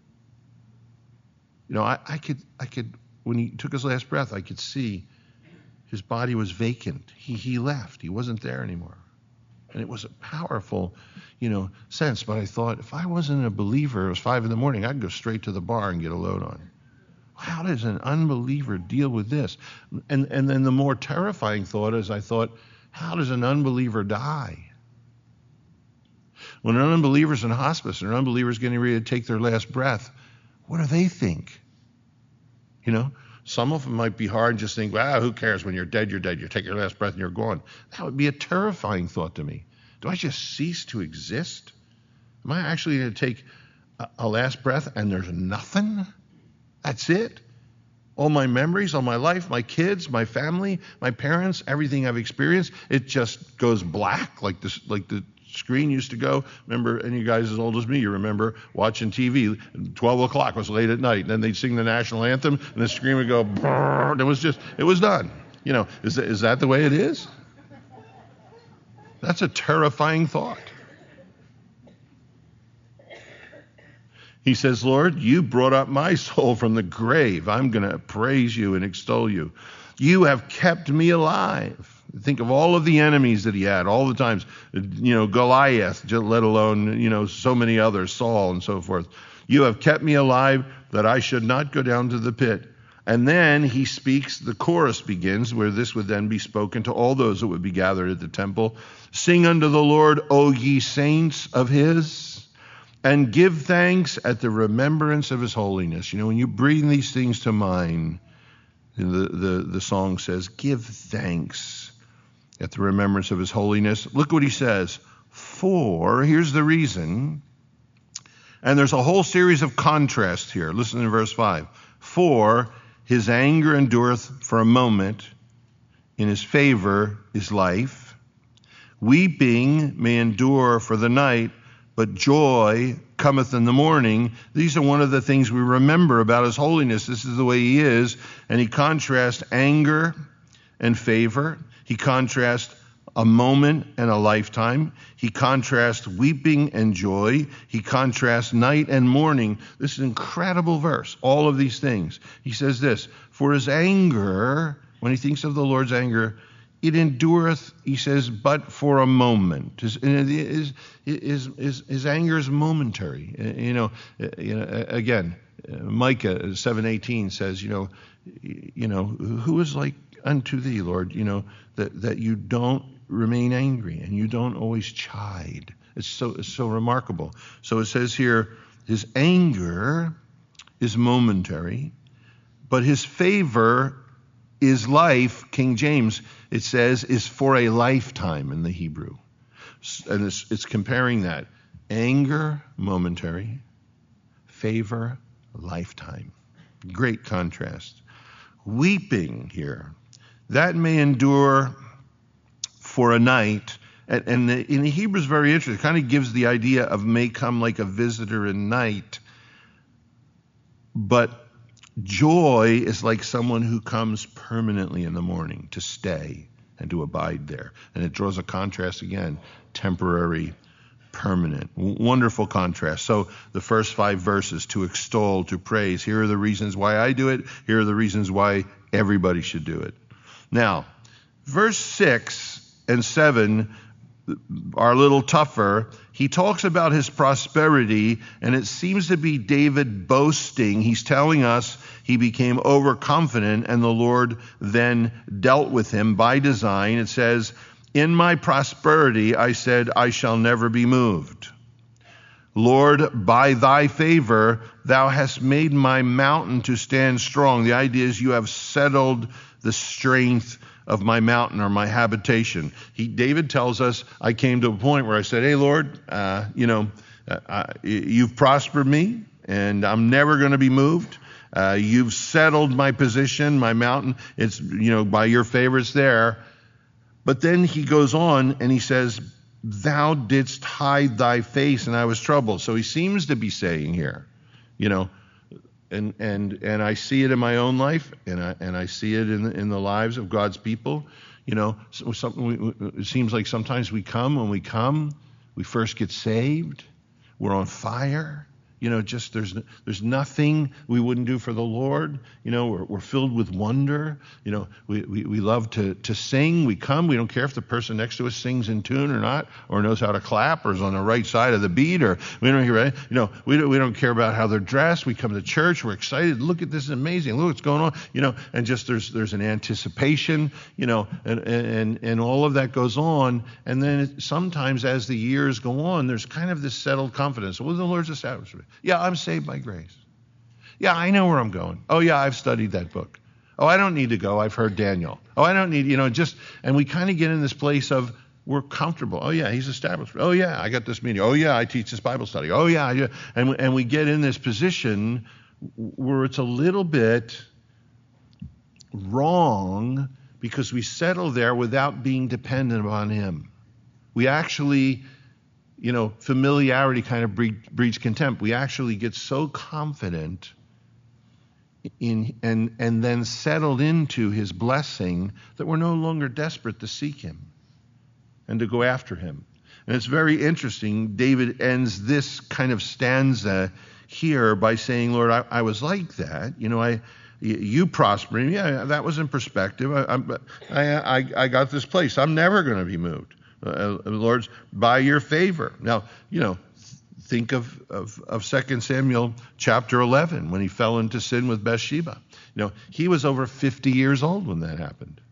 You know, I, I could, I could, when he took his last breath, I could see his body was vacant. He, he left. He wasn't there anymore. And it was a powerful, you know, sense. But I thought, if I wasn't a believer, it was five in the morning, I'd go straight to the bar and get a load on. How does an unbeliever deal with this? And and then the more terrifying thought is I thought, how does an unbeliever die? When an unbeliever's in hospice and an unbeliever's getting ready to take their last breath, what do they think? You know, some of them might be hard and just think, wow, who cares? When you're dead, you're dead. You take your last breath and you're gone. That would be a terrifying thought to me. Do I just cease to exist? Am I actually going to take a, a last breath and there's nothing? That's it? All my memories, all my life, my kids, my family, my parents, everything I've experienced, it just goes black like this, like the screen used to go. Remember, any of you guys as old as me, you remember watching T V, twelve o'clock was late at night, and then they'd sing the national anthem, and the screen would go, brrr, and it was just, it was done. You know, is that, is that the way it is? That's a terrifying thought. He says, Lord, you brought up my soul from the grave. I'm going to praise you and extol you. You have kept me alive. Think of all of the enemies that he had, all the times, you know, Goliath, let alone, you know, so many others, Saul and so forth. You have kept me alive that I should not go down to the pit. And then he speaks, the chorus begins, where this would then be spoken to all those that would be gathered at the temple. Sing unto the Lord, O ye saints of his, and give thanks at the remembrance of his holiness. You know, when you bring these things to mind, the, the, the song says, give thanks at the remembrance of his holiness. Look what he says. For, here's the reason, and there's a whole series of contrasts here. Listen to verse five. For his anger endureth for a moment, in his favor is life. Weeping may endure for the night, but joy cometh in the morning. These are one of the things we remember about his holiness. This is the way he is. And he contrasts anger and favor. He contrasts a moment and a lifetime. He contrasts weeping and joy. He contrasts night and morning. This is an incredible verse, all of these things. He says this, for his anger, when he thinks of the Lord's anger, it endureth, he says, but for a moment. His, his, his, his, his anger is momentary. You know, you know again, Micah seven eighteen says, you know, you know, who is like unto thee, Lord, you know, that, that you don't remain angry and you don't always chide. It's so, it's so remarkable. So it says here, his anger is momentary, but his favor is life. King James, it says, is for a lifetime in the Hebrew. And it's, it's comparing that. Anger, momentary. Favor, lifetime. Great contrast. Weeping here, that may endure for a night. And, and the, in the Hebrew is very interesting. It kind of gives the idea of may come like a visitor in night. But joy is like someone who comes permanently in the morning to stay and to abide there. And it draws a contrast again, temporary, permanent. Wonderful contrast. So the first five verses, to extol, to praise. Here are the reasons why I do it. Here are the reasons why everybody should do it. Now, verse six and seven are a little tougher. He talks about his prosperity, and it seems to be David boasting. He's telling us he became overconfident, and the Lord then dealt with him by design. It says, in my prosperity, I said, I shall never be moved. Lord, by thy favor, thou hast made my mountain to stand strong. The idea is you have settled the strength of my mountain or my habitation. He, David tells us, I came to a point where I said, hey, Lord, uh, you know, uh, you've prospered me and I'm never going to be moved. Uh, you've settled my position, my mountain. It's, you know, by your favor it's there. But then he goes on and he says, thou didst hide thy face and I was troubled. So he seems to be saying here, you know, And and and I see it in my own life, and I and I see it in the, in the lives of God's people. You know, so something. We, it seems like sometimes we come when we come, we first get saved, we're on fire. You know, just there's there's nothing we wouldn't do for the Lord. You know, we're we're filled with wonder. You know, we, we, we love to, to sing. We come. We don't care if the person next to us sings in tune or not, or knows how to clap, or is on the right side of the beat, or we don't hear. You know, we don't we don't care about how they're dressed. We come to church. We're excited. Look at this, is amazing. Look what's going on. You know, and just there's there's an anticipation. You know, and and and all of that goes on. And then it, sometimes as the years go on, there's kind of this settled confidence. Well, the Lord's established me. Yeah, I'm saved by grace. Yeah, I know where I'm going. Oh, yeah, I've studied that book. Oh, I don't need to go. I've heard Daniel. Oh, I don't need, you know, just, and we kind of get in this place of we're comfortable. Oh, yeah, he's established. Oh, yeah, I got this meeting. Oh, yeah, I teach this Bible study. Oh, yeah, I do. And, and we get in this position where it's a little bit wrong because we settle there without being dependent on him. We actually... You know, familiarity kind of breeds contempt. We actually get so confident in and and then settled into his blessing that we're no longer desperate to seek him and to go after him. And it's very interesting. David ends this kind of stanza here by saying, Lord, I, I was like that. You know, I you prospering. Yeah, that was in perspective. I, I, I, I got this place. I'm never going to be moved. Uh, Lord, by your favor. Now, you know, think of, of, of Second Samuel chapter eleven when he fell into sin with Bathsheba. You know, he was over fifty years old when that happened.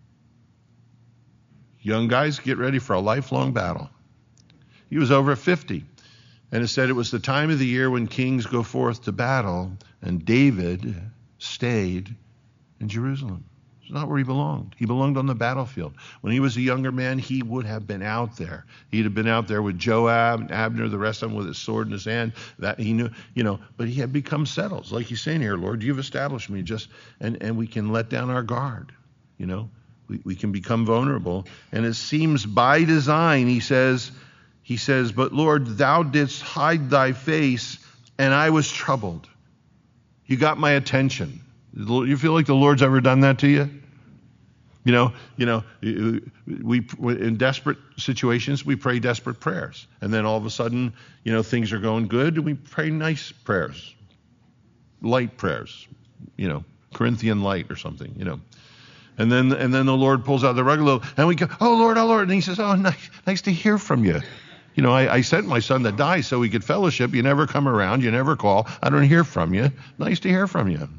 Young guys, get ready for a lifelong battle. He was over fifty. And it said it was the time of the year when kings go forth to battle, and David stayed in Jerusalem. It's not where he belonged. He belonged on the battlefield. When he was a younger man, he would have been out there. He'd have been out there with Joab, Abner, the rest of them with his sword in his hand. That he knew, you know, but he had become settled. It's like he's saying here, Lord, you've established me just, and, and we can let down our guard, you know. We, we can become vulnerable. And it seems by design, he says, he says, but Lord, thou didst hide thy face, and I was troubled. You got my attention. You feel like the Lord's ever done that to you? You know, you know, we in desperate situations we pray desperate prayers, and then all of a sudden, you know, things are going good, and we pray nice prayers, light prayers, you know, Corinthian light or something, you know, and then and then the Lord pulls out the rug a little, and we go, oh Lord, oh Lord, and He says, oh nice, nice to hear from you. You know, I, I sent my son to die so we could fellowship. You never come around, you never call. I don't hear from you. Nice to hear from you.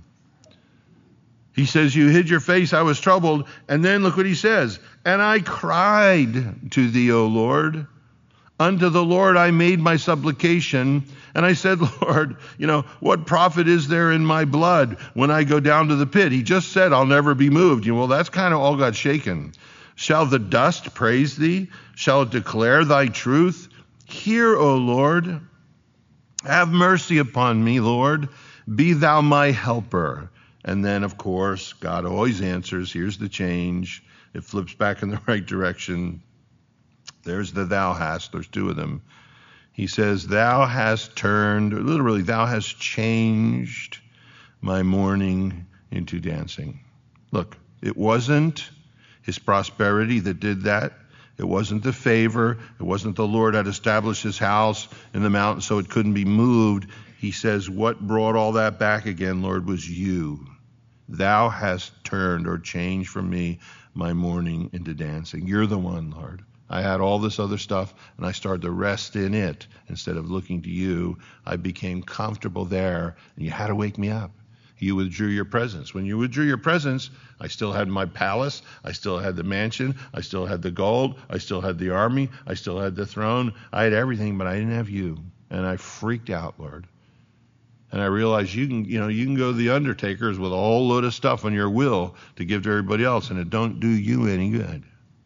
He says, you hid your face, I was troubled. And then look what he says. And I cried to thee, O Lord. Unto the Lord I made my supplication. And I said, Lord, you know, what profit is there in my blood when I go down to the pit? He just said, I'll never be moved. You know, well, that's kind of all got shaken. Shall the dust praise thee? Shall it declare thy truth? Hear, O Lord. Have mercy upon me, Lord. Be thou my helper. And then, of course, God always answers. Here's the change. It flips back in the right direction. There's the thou hast. There's two of them. He says, thou hast turned, literally, thou hast changed my mourning into dancing. Look, it wasn't his prosperity that did that. It wasn't the favor. It wasn't the Lord had established his house in the mountain so it couldn't be moved. He says, what brought all that back again, Lord, was you. Thou hast turned or changed from me my mourning into dancing. You're the one, Lord. I had all this other stuff, and I started to rest in it instead of looking to you. I became comfortable there, and you had to wake me up. You withdrew your presence. When you withdrew your presence, I still had my palace. I still had the mansion. I still had the gold. I still had the army. I still had the throne. I had everything, but I didn't have you. And I freaked out, Lord. And I realized you can, you know, you can go to the undertakers with a whole load of stuff on your will to give to everybody else, and it don't do you any good.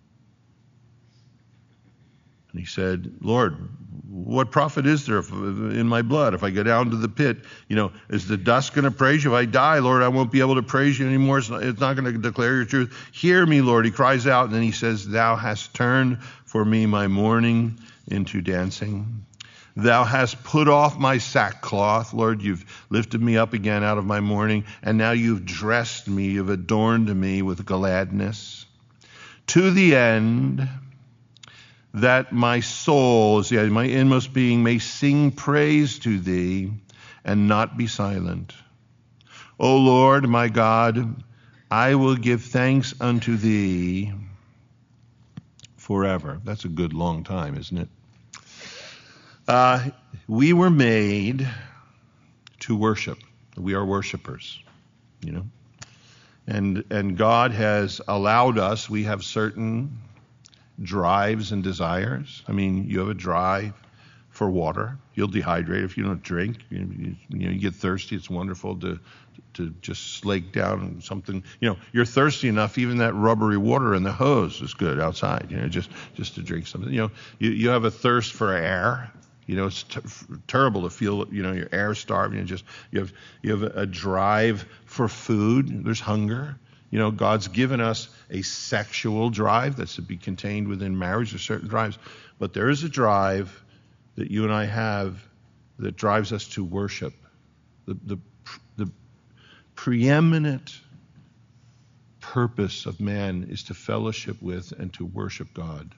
And he said, Lord, what profit is there if, in my blood if I go down to the pit? You know, is the dust going to praise you? If I die, Lord, I won't be able to praise you anymore. It's not, it's not going to declare your truth. Hear me, Lord. He cries out, and then he says, thou hast turned for me my mourning into dancing. Thou hast put off my sackcloth. Lord, you've lifted me up again out of my mourning, and now you've dressed me, you've adorned me with gladness, to the end that my soul, yeah, my inmost being, may sing praise to thee and not be silent. O Lord, my God, I will give thanks unto thee forever. That's a good long time, isn't it? Uh, we were made to worship. We are worshipers, you know. And and God has allowed us, we have certain drives and desires. I mean, you have a drive for water. You'll dehydrate if you don't drink. You, you, you know, you get thirsty. It's wonderful to to just slake down something. You know, you're thirsty enough, even that rubbery water in the hose is good outside, you know, just, just to drink something. You know, you, you have a thirst for air. You know, it's t- terrible to feel, you know, your air starving. You just, you have, you have a, a drive for food. There's hunger. You know, God's given us a sexual drive that's to be contained within marriage. There's certain drives, but there is a drive that you and I have that drives us to worship. The, the, the preeminent purpose of man is to fellowship with and to worship God.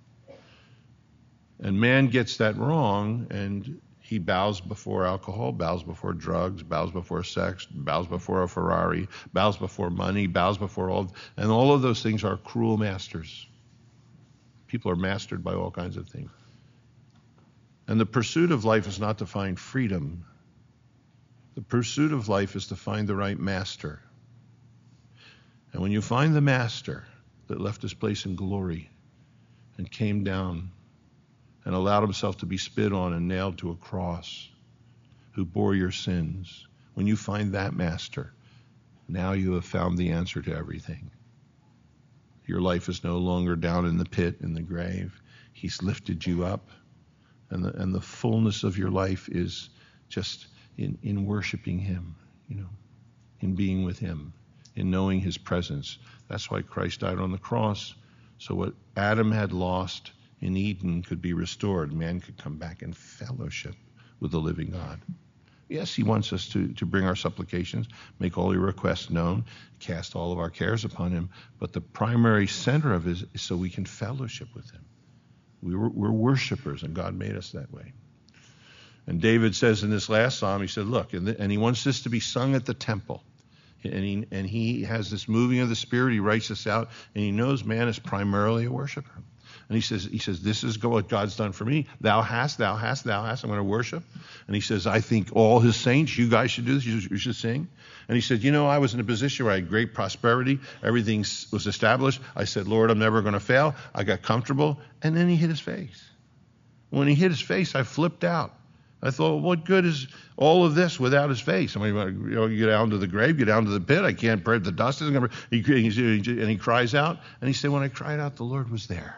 And man gets that wrong, and he bows before alcohol, bows before drugs, bows before sex, bows before a Ferrari, bows before money, bows before all, and all of those things are cruel masters. People are mastered by all kinds of things. And the pursuit of life is not to find freedom. The pursuit of life is to find the right master. And when you find the master that left his place in glory and came down and allowed himself to be spit on and nailed to a cross, who bore your sins, when you find that master, Now you have found the answer to everything. Your life is no longer down in the pit, in the grave. He's lifted you up. And the, and the fullness of your life is just in, in worshiping him, you know, in being with him, in knowing his presence. That's why Christ died on the cross. So what Adam had lost in Eden could be restored. Man could come back in fellowship with the living God. Yes, he wants us to, to bring our supplications, make all your requests known, cast all of our cares upon him. But the primary center of it is, is so we can fellowship with him. We were, we're worshipers, and God made us that way. And David says in this last psalm, he said, look, and, the, and he wants this to be sung at the temple. And he, and he has this moving of the Spirit. He writes this out, and he knows man is primarily a worshiper. And he says, he says, this is what God's done for me. Thou hast, thou hast, thou hast. I'm going to worship. And he says, I think all his saints, you guys should do this. You should, you should sing. And he said, you know, I was in a position where I had great prosperity. Everything was established. I said, Lord, I'm never going to fail. I got comfortable. And then he hit his face. When he hit his face, I flipped out. I thought, well, what good is all of this without his face? I mean, you know, you get down to the grave, get down to the pit. I can't pray. The dust isn't going to. And he cries out. And he said, when I cried out, the Lord was there.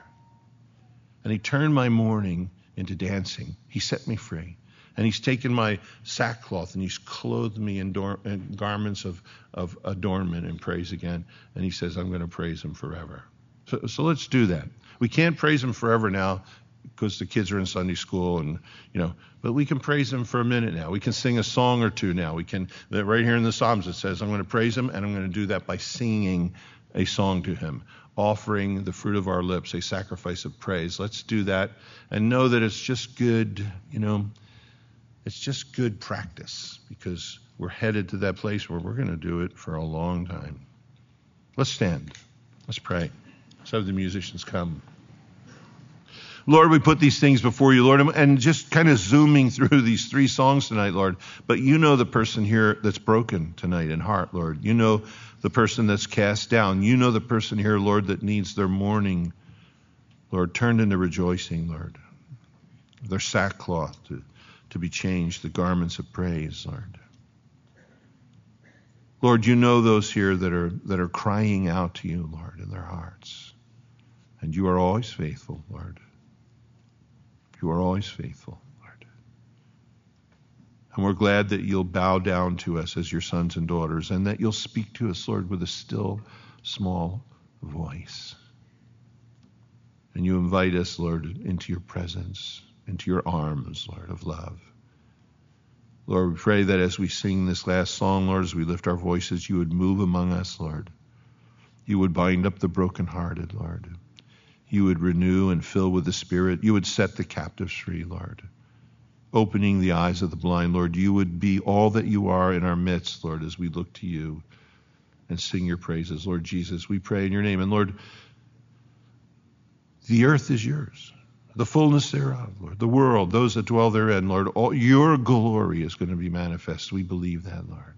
And he turned my mourning into dancing. He set me free. And he's taken my sackcloth and he's clothed me in, dor- in garments of, of adornment and praise again. And he says, I'm going to praise him forever. So, so let's do that. We can't praise him forever now because the kids are in Sunday school, and you know, but we can praise him for a minute now. We can sing a song or two now. We can, right here in the Psalms it says, I'm going to praise him, and I'm going to do that by singing a song to him, offering the fruit of our lips, a sacrifice of praise. Let's do that and know that it's just good, you know, it's just good practice, because we're headed to that place where we're going to do it for a long time. Let's stand. Let's pray. Let's have the musicians come. Lord, we put these things before you, Lord, and just kind of zooming through these three songs tonight, Lord. But you know the person here that's broken tonight in heart, Lord. You know the person that's cast down. You know the person here, Lord, that needs their mourning, Lord, turned into rejoicing, Lord. Their sackcloth to, to be changed, the garments of praise, Lord. Lord, you know those here that are that are crying out to you, Lord, in their hearts. And you are always faithful, Lord. You are always faithful, Lord. And we're glad that you'll bow down to us as your sons and daughters, and that you'll speak to us, Lord, with a still, small voice. And you invite us, Lord, into your presence, into your arms, Lord, of love. Lord, we pray that as we sing this last song, Lord, as we lift our voices, you would move among us, Lord. You would bind up the brokenhearted, Lord. You would renew and fill with the Spirit. You would set the captives free, Lord. Opening the eyes of the blind, Lord. You would be all that you are in our midst, Lord, as we look to you and sing your praises. Lord Jesus, we pray in your name. And Lord, the earth is yours, the fullness thereof, Lord. The world, those that dwell therein, Lord. All your glory is going to be manifest. We believe that, Lord.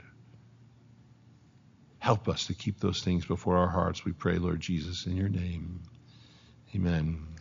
Help us to keep those things before our hearts, we pray, Lord Jesus, in your name. Amen.